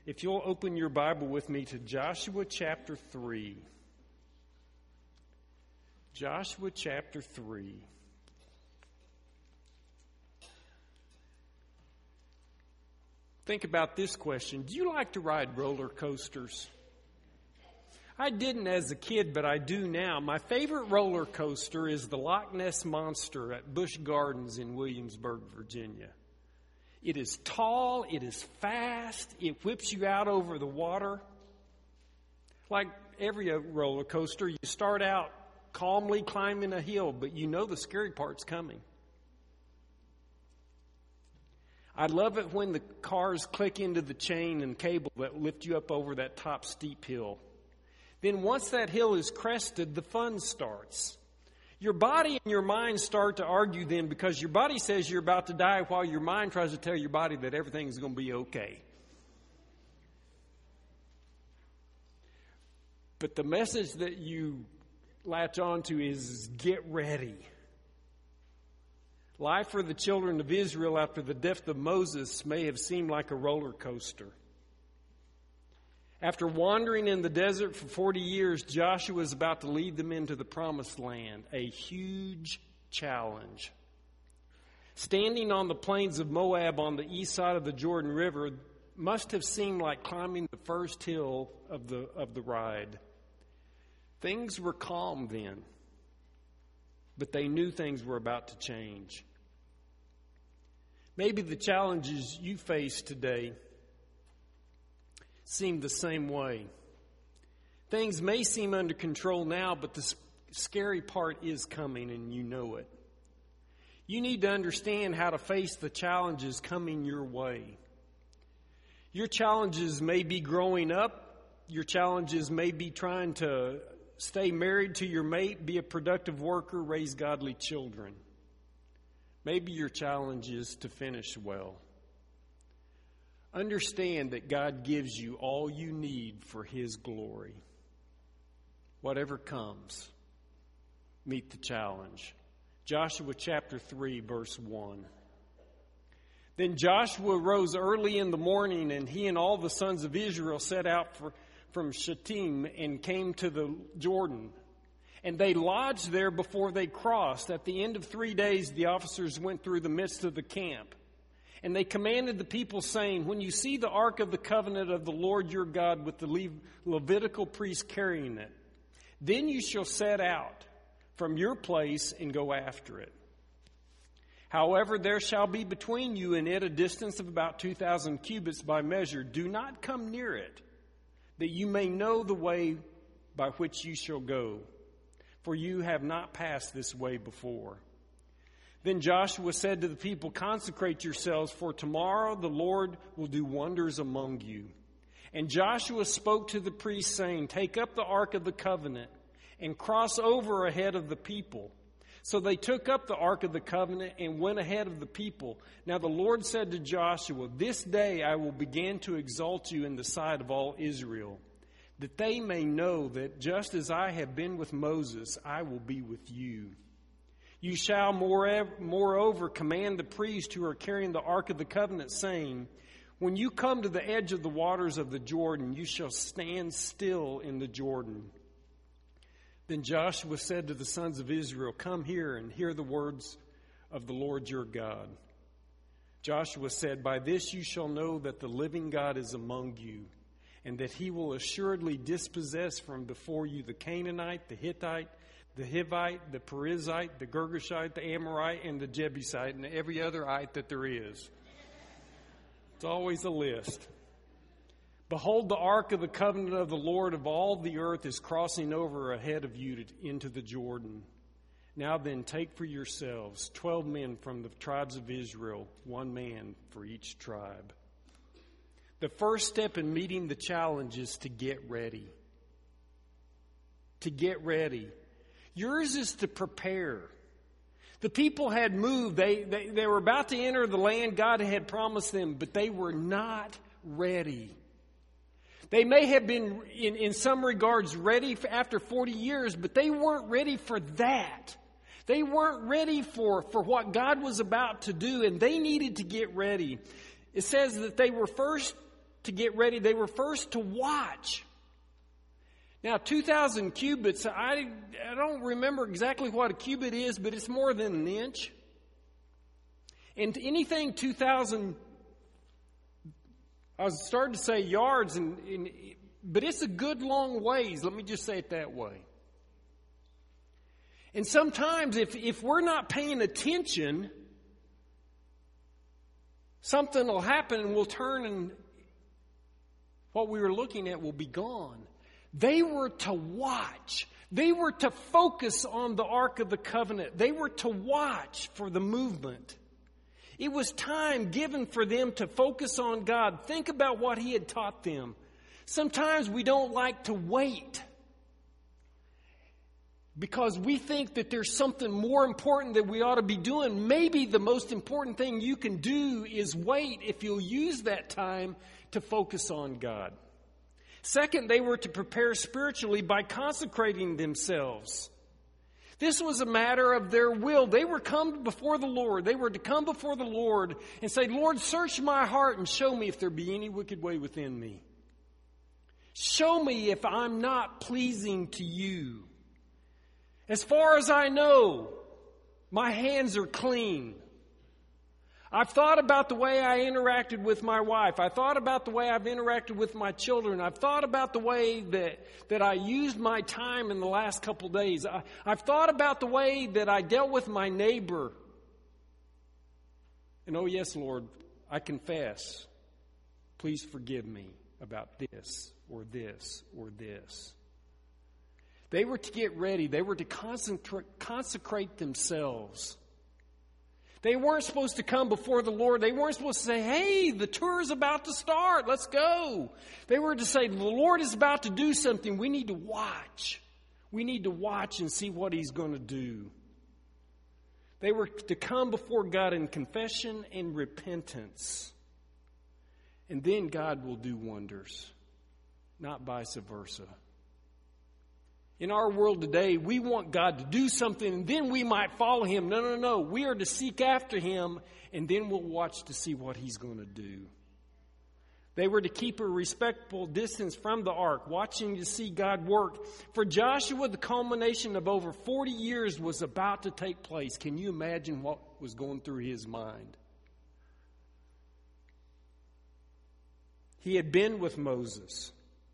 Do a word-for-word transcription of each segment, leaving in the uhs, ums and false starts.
If you'll open your Bible with me to Joshua chapter three. Joshua chapter three. Think about this question. Do you like to ride roller coasters? I didn't as a kid, but I do now. My favorite roller coaster is the Loch Ness Monster at Busch Gardens in Williamsburg, Virginia. It is tall, it is fast, it whips you out over the water. Like every roller coaster, you start out calmly climbing a hill, but you know the scary part's coming. I love it when the cars click into the chain and cable that lift you up over that top steep hill. Then once that hill is crested, the fun starts. Your body and your mind start to argue then because your body says you're about to die while your mind tries to tell your body that everything's going to be okay. But the message that you latch onto is get ready. Life for the children of Israel after the death of Moses may have seemed like a roller coaster. After wandering in the desert for forty years, Joshua is about to lead them into the promised land, a huge challenge. Standing on the plains of Moab on the east side of the Jordan River must have seemed like climbing the first hill of the, of the ride. Things were calm then, but they knew things were about to change. Maybe the challenges you face today seem the same way. Things may seem under control now, but the scary part is coming and you know it. You need to understand how to face the challenges coming your way. Your challenges may be growing up. Your challenges may be trying to stay married to your mate, be a productive worker, raise godly children. Maybe your challenge is to finish well. Understand that God gives you all you need for His glory. Whatever comes, meet the challenge. Joshua chapter three, verse one. Then Joshua rose early in the morning, and he and all the sons of Israel set out for, from Shittim and came to the Jordan. And they lodged there before they crossed. At the end of three days, the officers went through the midst of the camp. And they commanded the people, saying, when you see the ark of the covenant of the Lord your God with the Le- Levitical priests carrying it, then you shall set out from your place and go after it. However, there shall be between you and it a distance of about two thousand cubits by measure. Do not come near it, that you may know the way by which you shall go, for you have not passed this way before. Then Joshua said to the people, consecrate yourselves, for tomorrow the Lord will do wonders among you. And Joshua spoke to the priests, saying, take up the ark of the covenant and cross over ahead of the people. So they took up the ark of the covenant and went ahead of the people. Now the Lord said to Joshua, this day I will begin to exalt you in the sight of all Israel, that they may know that just as I have been with Moses, I will be with you. You shall moreover command the priests who are carrying the ark of the covenant, saying, when you come to the edge of the waters of the Jordan, you shall stand still in the Jordan. Then Joshua said to the sons of Israel, come here and hear the words of the Lord your God. Joshua said, by this you shall know that the living God is among you, and that He will assuredly dispossess from before you the Canaanite, the Hittite, the Hivite, the Perizzite, the Girgashite, the Amorite, and the Jebusite, and every other ite that there is. It's always a list. Behold, the ark of the covenant of the Lord of all the earth is crossing over ahead of you to, into the Jordan. Now then, take for yourselves twelve men from the tribes of Israel, one man for each tribe. The first step in meeting the challenge is to get ready. To get ready. Yours is to prepare. The people had moved. They, they, they were about to enter the land God had promised them, but they were not ready. They may have been, in, in some regards, ready for after forty years, but they weren't ready for that. They weren't ready for, for what God was about to do, and they needed to get ready. It says that they were first to get ready. They were first to watch. Now, two thousand cubits, I, I don't remember exactly what a cubit is, but it's more than an inch. And anything two thousand, I was starting to say yards, and, and but it's a good long ways. Let me just say it that way. And sometimes if, if we're not paying attention, something will happen and we'll turn and what we were looking at will be gone. They were to watch. They were to focus on the Ark of the Covenant. They were to watch for the movement. It was time given for them to focus on God. Think about what He had taught them. Sometimes we don't like to wait because we think that there's something more important that we ought to be doing. Maybe the most important thing you can do is wait if you'll use that time to focus on God. Second, they were to prepare spiritually by consecrating themselves. This was a matter of their will. They were come before the Lord. They were to come before the Lord and say, Lord, search my heart and show me if there be any wicked way within me. Show me if I'm not pleasing to you. As far as I know, my hands are clean. I've thought about the way I interacted with my wife. I thought about the way I've interacted with my children. I've thought about the way that, that I used my time in the last couple of days. I, I've thought about the way that I dealt with my neighbor. And oh yes, Lord, I confess. Please forgive me about this or this or this. They were to get ready. They were to concentrate, consecrate themselves. They weren't supposed to come before the Lord. They weren't supposed to say, hey, the tour is about to start. Let's go. They were to say, the Lord is about to do something. We need to watch. We need to watch and see what He's going to do. They were to come before God in confession and repentance. And then God will do wonders, not vice versa. In our world today, we want God to do something and then we might follow Him. No, no, no. We are to seek after Him and then we'll watch to see what He's going to do. They were to keep a respectful distance from the ark, watching to see God work. For Joshua, the culmination of over forty years was about to take place. Can you imagine what was going through his mind? He had been with Moses.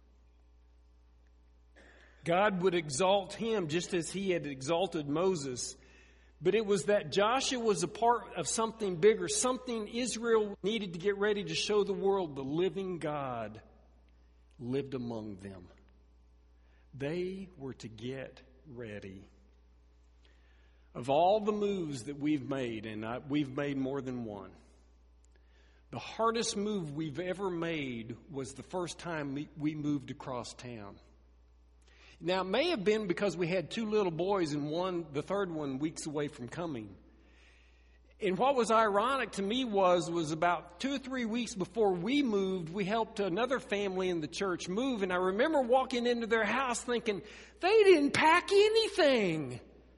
God would exalt him just as He had exalted Moses. But it was that Joshua was a part of something bigger, something Israel needed to get ready to show the world the living God lived among them. They were to get ready. Of all the moves that we've made, and I, we've made more than one, the hardest move we've ever made was the first time we moved across town. Now, it may have been because we had two little boys and one, the third one, weeks away from coming. And what was ironic to me was, was about two or three weeks before we moved, we helped another family in the church move. And I remember walking into their house thinking, they didn't pack anything.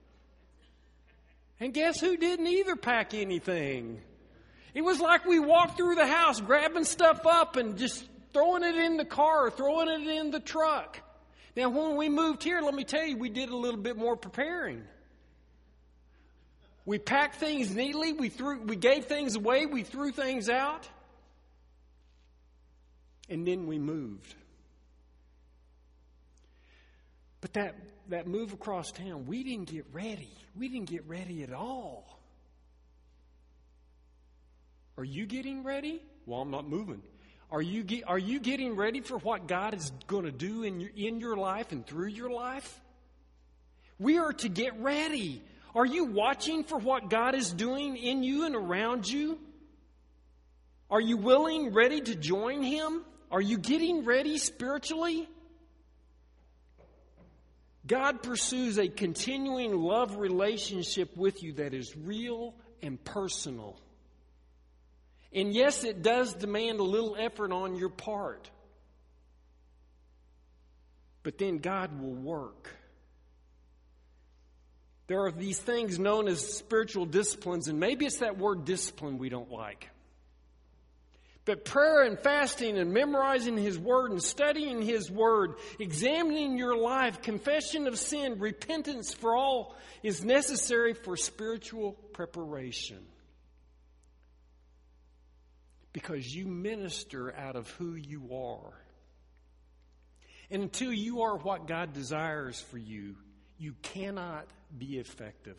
And guess who didn't either pack anything? It was like we walked through the house grabbing stuff up and just throwing it in the car or throwing it in the truck. Now, when we moved here, let me tell you, we did a little bit more preparing. We packed things neatly. We threw, we gave things away. We threw things out. And then we moved. But that, that move across town, we didn't get ready. We didn't get ready at all. Are you getting ready? Well, I'm not moving. Are you get, are you getting ready for what God is going to do in your, in your life and through your life? We are to get ready. Are you watching for what God is doing in you and around you? Are you willing, ready to join Him? Are you getting ready spiritually? God pursues a continuing love relationship with you that is real and personal. And yes, it does demand a little effort on your part. But then God will work. There are these things known as spiritual disciplines, and maybe it's that word discipline we don't like. But prayer and fasting and memorizing His Word and studying His Word, examining your life, confession of sin, repentance for all is necessary for spiritual preparation. Because you minister out of who you are. And until you are what God desires for you, you cannot be effective.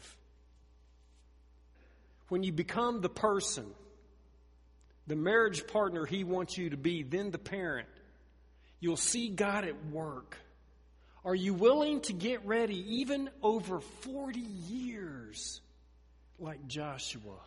When you become the person, the marriage partner He wants you to be, then the parent, you'll see God at work. Are you willing to get ready even over forty years like Joshua?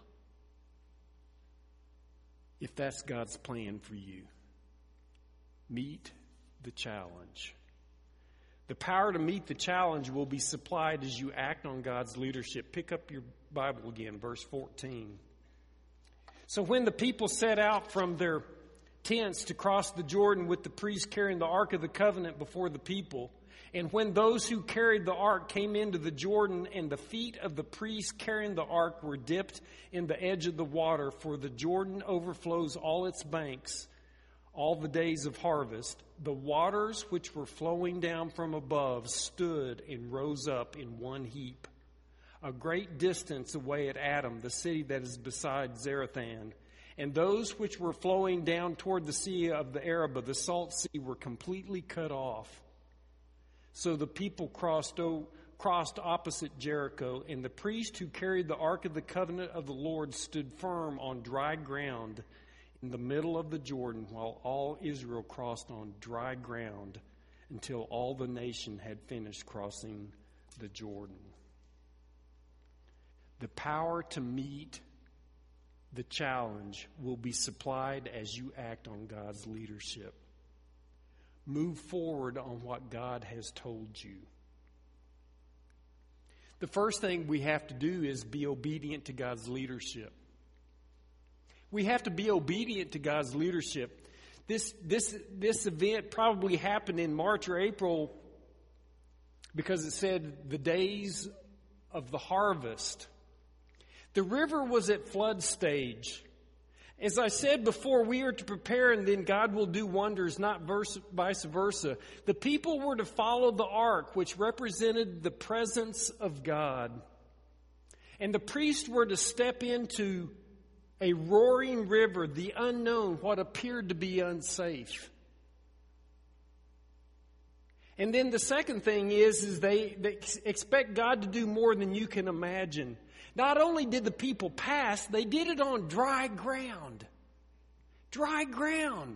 If that's God's plan for you, meet the challenge. The power to meet the challenge will be supplied as you act on God's leadership. Pick up your Bible again, verse fourteen. So when the people set out from their tents to cross the Jordan with the priests carrying the Ark of the Covenant before the people, and when those who carried the ark came into the Jordan, and the feet of the priests carrying the ark were dipped in the edge of the water, for the Jordan overflows all its banks all the days of harvest, the waters which were flowing down from above stood and rose up in one heap, a great distance away at Adam, the city that is beside Zarethan. And those which were flowing down toward the sea of the Arabah, the salt sea, were completely cut off. So the people crossed, o- crossed opposite Jericho, and the priest who carried the Ark of the Covenant of the Lord stood firm on dry ground in the middle of the Jordan, while all Israel crossed on dry ground until all the nation had finished crossing the Jordan. The power to meet the challenge will be supplied as you act on God's leadership. Move forward on what God has told you. The first thing we have to do is be obedient to God's leadership. We have to be obedient to God's leadership. This, this, this event probably happened in March or April because it said the days of the harvest. The river was at flood stage. As I said before, we are to prepare and then God will do wonders, not verse, vice versa. The people were to follow the ark, which represented the presence of God. And the priests were to step into a roaring river, the unknown, what appeared to be unsafe. And then the second thing is, is they, they expect God to do more than you can imagine. Not only did the people pass, they did it on dry ground. Dry ground.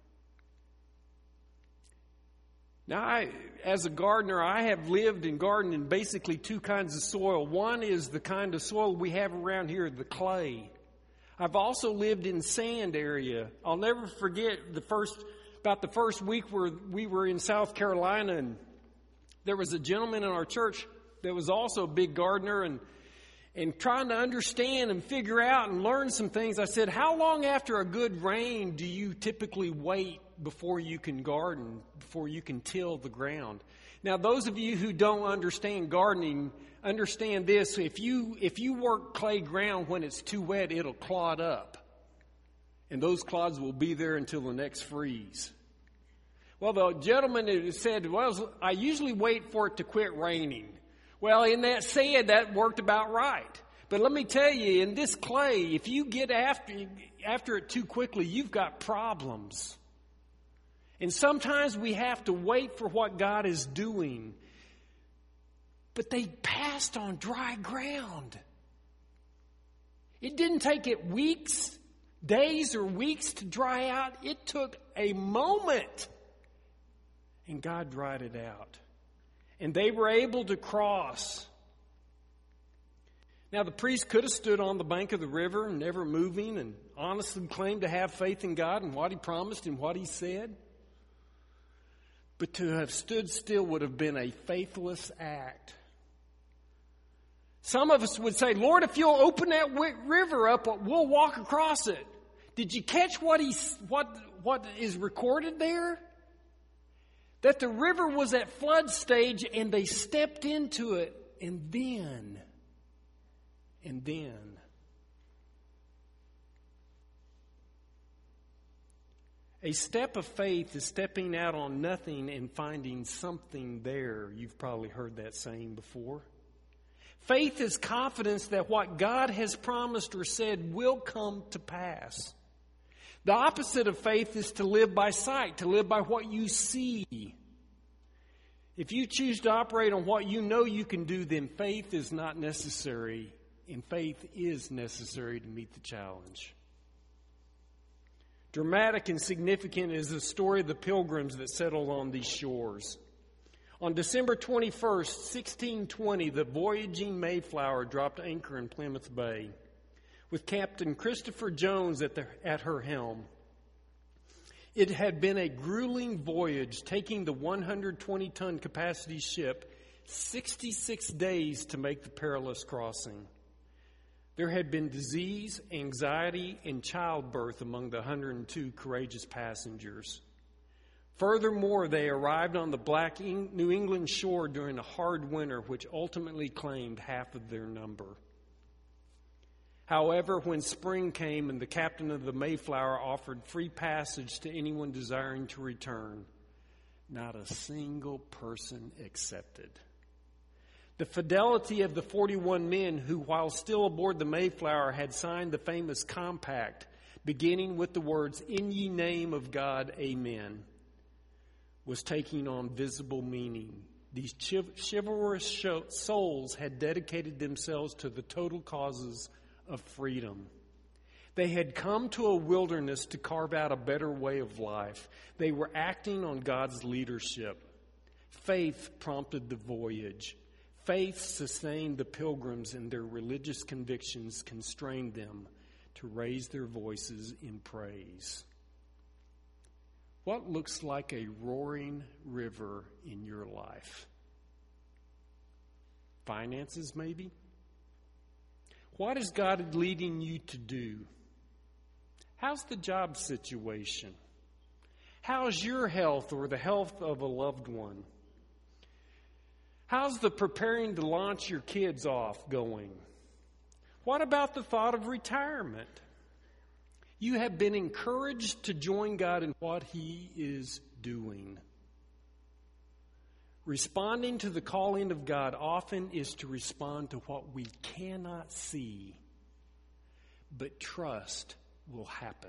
Now, I, as a gardener, I have lived and gardened in basically two kinds of soil. One is the kind of soil we have around here, the clay. I've also lived in sand area. I'll never forget the first, about the first week where we were in South Carolina, and there was a gentleman in our church that was also a big gardener, and And trying to understand and figure out and learn some things, I said, how long after a good rain do you typically wait before you can garden, before you can till the ground? Now, those of you who don't understand gardening, understand this. If you, if you work clay ground when it's too wet, it'll clod up. And those clods will be there until the next freeze. Well, the gentleman said, well, I usually wait for it to quit raining. Well, in that sand, that worked about right. But let me tell you, in this clay, if you get after, after it too quickly, you've got problems. And sometimes we have to wait for what God is doing. But they passed on dry ground. It didn't take it weeks, days, or weeks to dry out. It took a moment. And God dried it out. And they were able to cross. Now, the priest could have stood on the bank of the river, never moving, and honestly claimed to have faith in God and what He promised and what He said. But to have stood still would have been a faithless act. Some of us would say, Lord, if you'll open that river up, we'll walk across it. Did you catch what he, what, what is recorded there? That the river was at flood stage and they stepped into it, and then, and then, A step of faith is stepping out on nothing and finding something there. You've probably heard that saying before. Faith is confidence that what God has promised or said will come to pass. The opposite of faith is to live by sight, to live by what you see. If you choose to operate on what you know you can do, then faith is not necessary, and faith is necessary to meet the challenge. Dramatic and significant is the story of the pilgrims that settled on these shores. On December twenty-first, sixteen twenty, the voyaging Mayflower dropped anchor in Plymouth Bay, with Captain Christopher Jones at, the, at her helm. It had been a grueling voyage, taking the one hundred twenty ton capacity ship sixty-six days to make the perilous crossing. There had been disease, anxiety, and childbirth among the one hundred two courageous passengers. Furthermore, they arrived on the black New England shore during a hard winter, which ultimately claimed half of their number. However, when spring came and the captain of the Mayflower offered free passage to anyone desiring to return, not a single person accepted. The fidelity of the forty-one men who, while still aboard the Mayflower, had signed the famous compact, beginning with the words, "In ye name of God, amen," was taking on visible meaning. These chivalrous souls had dedicated themselves to the total causes of freedom. They had come to a wilderness to carve out a better way of life. They were acting on God's leadership. Faith prompted the voyage. Faith sustained the pilgrims, and their religious convictions constrained them to raise their voices in praise. What looks like a roaring river in your life? Finances, maybe? What is God leading you to do? How's the job situation? How's your health or the health of a loved one? How's the preparing to launch your kids off going? What about the thought of retirement? You have been encouraged to join God in what He is doing. Responding to the calling of God often is to respond to what we cannot see, but trust will happen.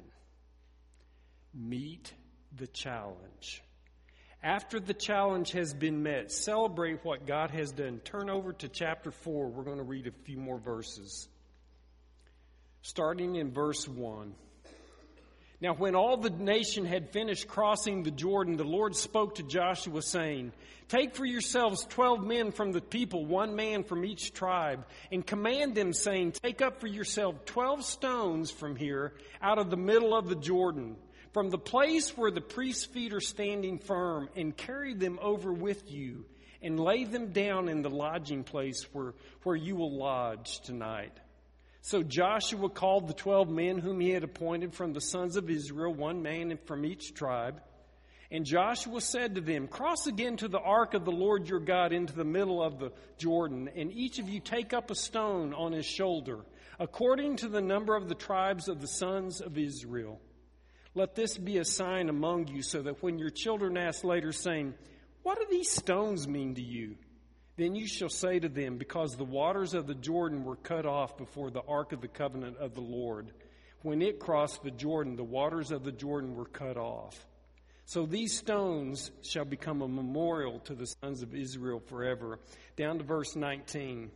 Meet the challenge. After the challenge has been met, celebrate what God has done. Turn over to chapter four. We're going to read a few more verses. Starting in verse one. Now, when all the nation had finished crossing the Jordan, the Lord spoke to Joshua, saying, "Take for yourselves twelve men from the people, one man from each tribe, and command them, saying, Take up for yourself twelve stones from here, out of the middle of the Jordan, from the place where the priest's feet are standing firm, and carry them over with you, and lay them down in the lodging place where, where you will lodge tonight." So Joshua called the twelve men whom he had appointed from the sons of Israel, one man from each tribe. And Joshua said to them, "Cross again to the ark of the Lord your God into the middle of the Jordan, and each of you take up a stone on his shoulder, according to the number of the tribes of the sons of Israel. Let this be a sign among you, so that when your children ask later, saying, 'What do these stones mean to you?' Then you shall say to them, Because the waters of the Jordan were cut off before the ark of the covenant of the Lord. When it crossed the Jordan, the waters of the Jordan were cut off. So these stones shall become a memorial to the sons of Israel forever." Down to verse nineteen.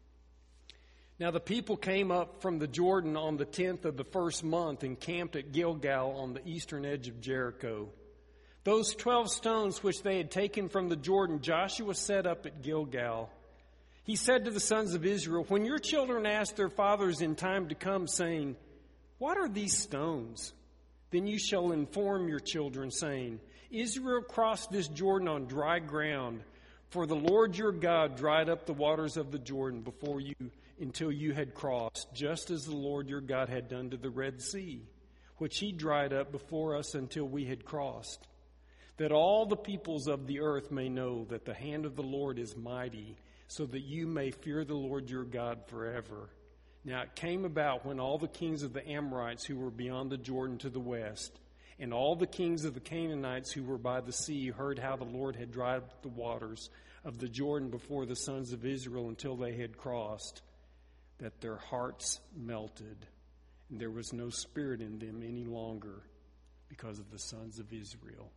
Now the people came up from the Jordan on the tenth of the first month and camped at Gilgal on the eastern edge of Jericho. Those twelve stones which they had taken from the Jordan, Joshua set up at Gilgal. He said to the sons of Israel, "When your children ask their fathers in time to come, saying, 'What are these stones?' then you shall inform your children, saying, 'Israel crossed this Jordan on dry ground, for the Lord your God dried up the waters of the Jordan before you until you had crossed, just as the Lord your God had done to the Red Sea, which He dried up before us until we had crossed. That all the peoples of the earth may know that the hand of the Lord is mighty, so that you may fear the Lord your God forever.' Now it came about when all the kings of the Amorites who were beyond the Jordan to the west, And all the kings of the Canaanites who were by the sea heard how the Lord had dried up the waters of the Jordan before the sons of Israel until they had crossed, that their hearts melted, and there was no spirit in them any longer because of the sons of Israel.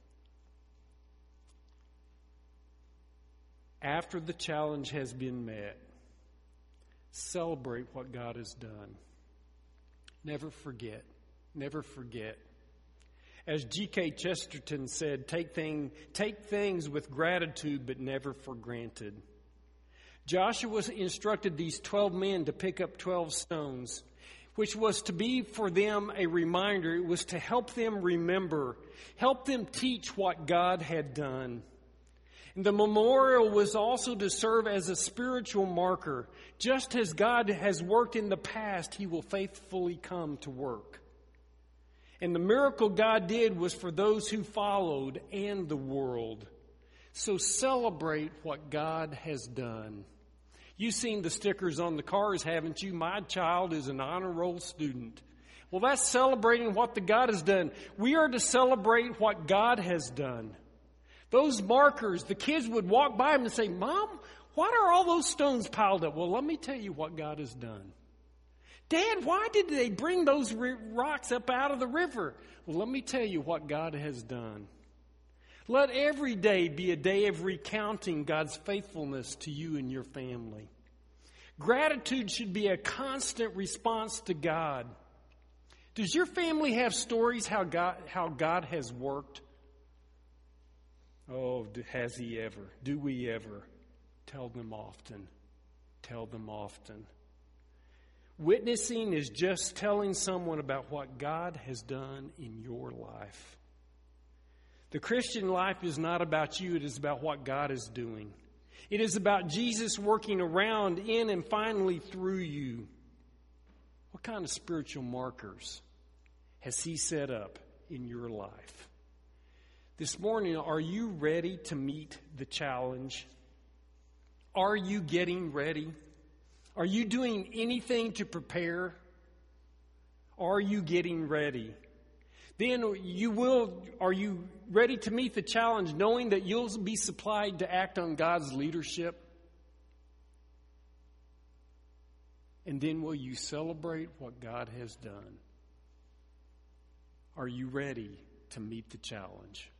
After the challenge has been met, celebrate what God has done. Never forget. Never forget. As G K Chesterton said, take, thing, take things with gratitude, but never for granted. Joshua instructed these twelve men to pick up twelve stones, which was to be for them a reminder. It was to help them remember, help them teach what God had done. And the memorial was also to serve as a spiritual marker. Just as God has worked in the past, He will faithfully come to work. And the miracle God did was for those who followed and the world. So celebrate what God has done. You've seen the stickers on the cars, haven't you? My child is an honor roll student. Well, that's celebrating what the God has done. We are to celebrate what God has done. Those markers, the kids would walk by them and say, Mom, why are all those stones piled up? Well, let me tell you what God has done. Dad, why did they bring those rocks up out of the river? Well, let me tell you what God has done. Let every day be a day of recounting God's faithfulness to you and your family. Gratitude should be a constant response to God. Does your family have stories how God, how God has worked? Oh, has He ever? Do we ever? Tell them often. Tell them often. Witnessing is just telling someone about what God has done in your life. The Christian life is not about you. It is about what God is doing. It is about Jesus working around, in, and finally through you. What kind of spiritual markers has He set up in your life? This morning, are you ready to meet the challenge? Are you getting ready? Are you doing anything to prepare? Are you getting ready? Then you will, are you ready to meet the challenge knowing that you'll be supplied to act on God's leadership? And then will you celebrate what God has done? Are you ready to meet the challenge?